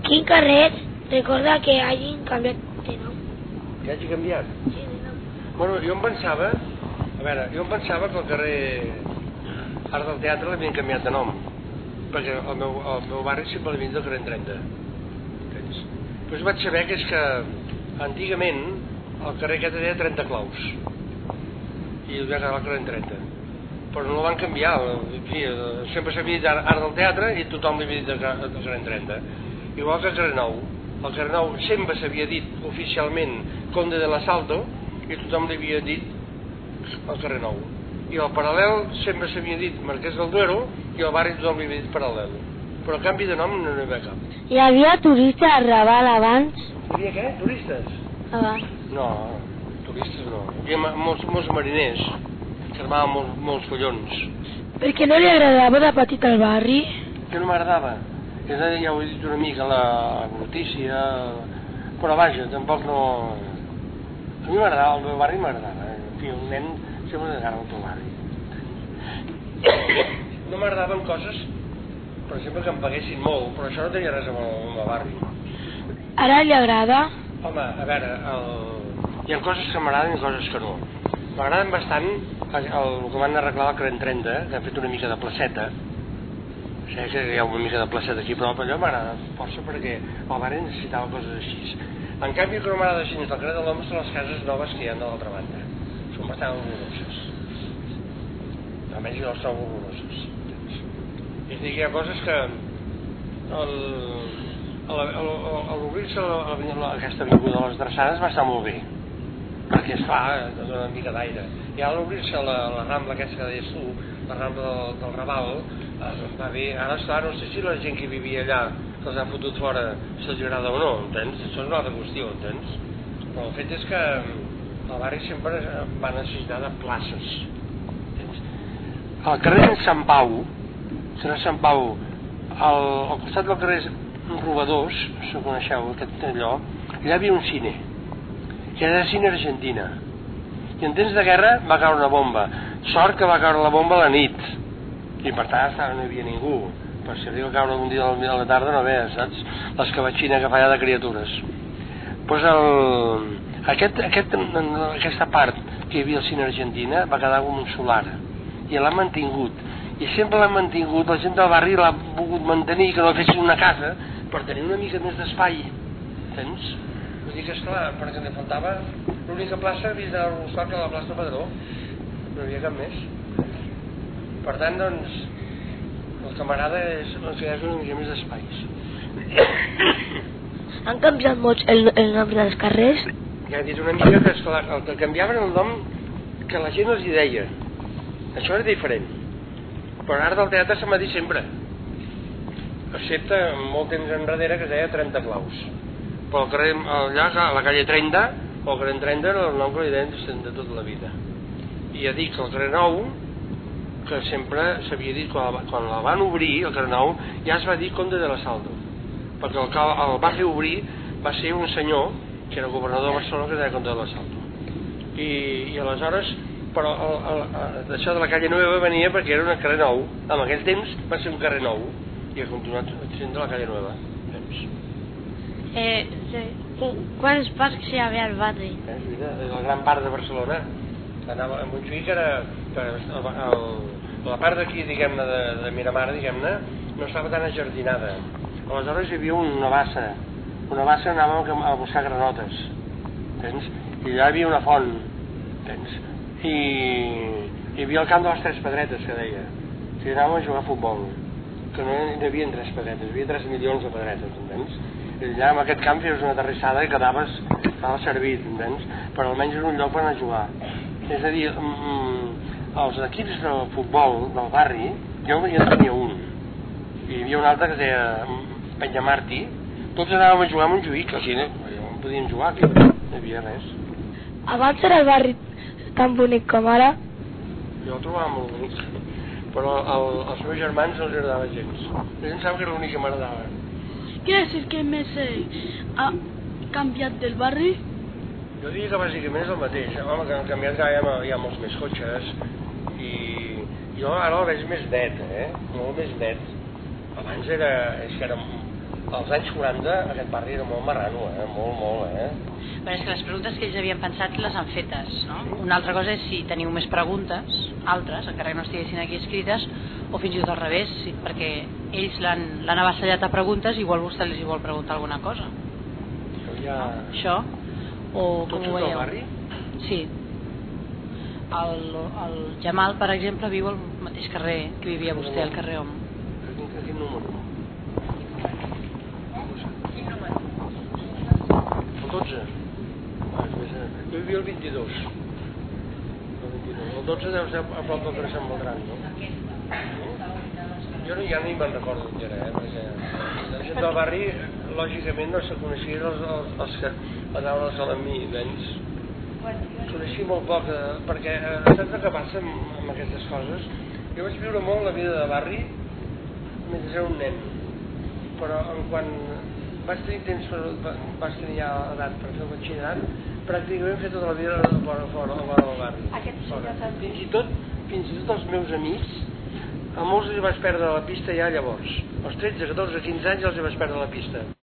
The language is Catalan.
Quin carrer recorda que hagin canviat de nom? Que hagi canviat? Sí, de nom. Bueno, jo em pensava que el carrer Art del Teatre l'havien canviat de nom, perquè el meu barri sempre l'havia dit el carrer 30. Després vaig saber que és que antigament el carrer aquest deia 30 claus i el va quedar el carrer 30, però no el van canviar. En fi, sempre s'havia dit Art del Teatre i tothom li havia dit el carrer 30, igual que el carrer Nou. El carrer Nou sempre s'havia dit oficialment Conde de l'Asalto i tothom li havia dit el carrer Nou, i el Paral·lel sempre s'havia dit Marquès del Duero i el barri tothom li havia dit Paral·lel, però canvi de nom no n'hi havia cap. Hi havia turistes a Raval abans? Hi havia què? Turistes? Abans. No, turistes no. Hi havia molts mariners que armaven molts collons. Per què no li agradava de petit al barri? Que no m'agradava? Ja ho he dit una mica, la notícia, però vaja, tampoc no... A mi m'agradava, el meu barri m'agradava. En fi, un nen sempre m'agrada el teu barri. No m'agradaven coses, per exemple, que em paguessin molt, però això no tenia res amb el barri. Ara li agrada? Home, a veure, hi ha coses que m'agraden i coses que no. M'agraden bastant el que van arreglar el carrer 30, que han fet una mica de placeta. Sé que hi ha una mica de placeta aquí, però allò m'agrada força perquè el barri necessitava coses així. En canvi, el que no m'agrada així del carrer de l'Home són les cases noves que hi ha de l'altra banda. Són bastant horroroses. Almenys no són horroroses. És a dir, hi ha coses que l'obrir-se aquesta avinguda de les Drassanes va estar molt bé, perquè es fa, dona una mica d'aire. I ara l'obrir-se la Rambla aquesta que deies tu, la Rambla del Raval, va bé. Ara està, no sé si la gent que vivia allà que els ha fotut fora se'ls agrada o no, entens? Això és una altra qüestió, entens? Però el fet és que el barri sempre va necessitar de places, entens? Al carrer de Sant Pau, al costat del carrer Robadors, si ho coneixeu, aquest allò, allà hi havia un cine, que era cine Argentina, i en temps de guerra va caure una bomba. Sort que va caure la bomba a la nit, i per tant no hi havia ningú, però si arriba a caure un dia a la tarda no ve, saps? L'escabatxina que fa allà de criatures. Doncs aquesta part que hi havia al cine Argentina va quedar com un solar, i l'ha mantingut, i sempre l'ha mantingut, la gent del barri l'ha volgut mantenir, que no fessin una casa per tenir una mica més d'espai, entens? Vull dir que esclar, perquè li faltava l'única plaça havia d'anar a buscar que la plaça Padró, no hi havia cap més. Per tant, doncs, el que m'agrada és que hi hagi una mica més d'espais. Han canviat molt el nom dels carrers? Ja he dit una mica que, esclar, el que canviaven el nom que la gent els hi deia. Això era diferent. Però Art del Teatre se m'ha dit sempre, excepte molt temps enrere que es deia 30 claus. Però el carrer, allà, a la calle 30, o el carrer 30 era el nom que li deien de tota la vida. I ja dic que el carrer Nou, que sempre s'havia dit, quan la van obrir, el carrer Nou, ja es va dir Conde de l'Asalto, perquè el barri obrir va ser un senyor, que era governador de Barcelona, que es deia Conde de l'Asalto. I aleshores, però això de la calle Nueva venia perquè era un carrer nou. En aquell temps va ser un carrer nou i ha continuat sent de la calle Nueva. Quants parcs hi havia al barri? La gran part de Barcelona. Anava a Montjuïc, la part d'aquí, diguem-ne, de Miramar, diguem-ne, no estava tan ajardinada. Aleshores hi havia una bassa anàvem a buscar granotes, entens? I allà hi havia una font, entens? I hi havia el camp de les Tres Pedretes, que deia, que anàvem a jugar a futbol, que no hi havia 3 pedretes, hi havia 3 milions de pedretes, entens? I allà en aquest camp feies una terrissada i quedaves servit, entens? Però almenys era un lloc per anar a jugar. És a dir, els equips de futbol del barri, jo ja tenia un, i hi havia un altre que es deia Penyamartí, tots anàvem a jugar a Montjuïc, així no podíem jugar, aquí no hi havia res. Abans era el barri tan bonic com ara? Jo el trobava molt bonic, però als meus germans no els agradava gens. Ells em sembla que era l'únic que m'agradava. Què és el que més ha canviat del barri? Jo diria que bàsicament és el mateix. Home, que han canviat que hi ha molts més cotxes i jo ara el veig més net, molt més net. Abans era als anys 40 aquest barri era molt marrano, molt. Però és que les preguntes que ells havien pensat les han fetes, no? Una altra cosa és si teniu més preguntes, altres, encara que no estiguessin aquí escrites, o fins i tot al revés, perquè ells l'han avassallat a preguntes i igual vostè els hi vol preguntar alguna cosa. Això, o com ho veieu? Barri? Sí. El Jamal, per exemple, viu al mateix carrer que vivia vostè, al carrer Om. Quin número? Quin número? El 12. Jo vivia el 22. El 12 deu ser a prop del carrer Sant Beltran, no? Jo ja no me'n recordo on era, perquè la gent del barri, lògicament, no se coneixien els que anaven al Salamí, menys. Coneixia molt poc, perquè saps què passa amb aquestes coses? Jo vaig viure molt la vida de barri mentre era un nen, però quan vaig tenir ja edat per fer el batxillerat, pràcticament he fet tota la vida fora del barri. Fins i tot els meus amics, a molts els vaig perdre la pista ja llavors. Als 13, 14, 15 anys els vaig perdre la pista.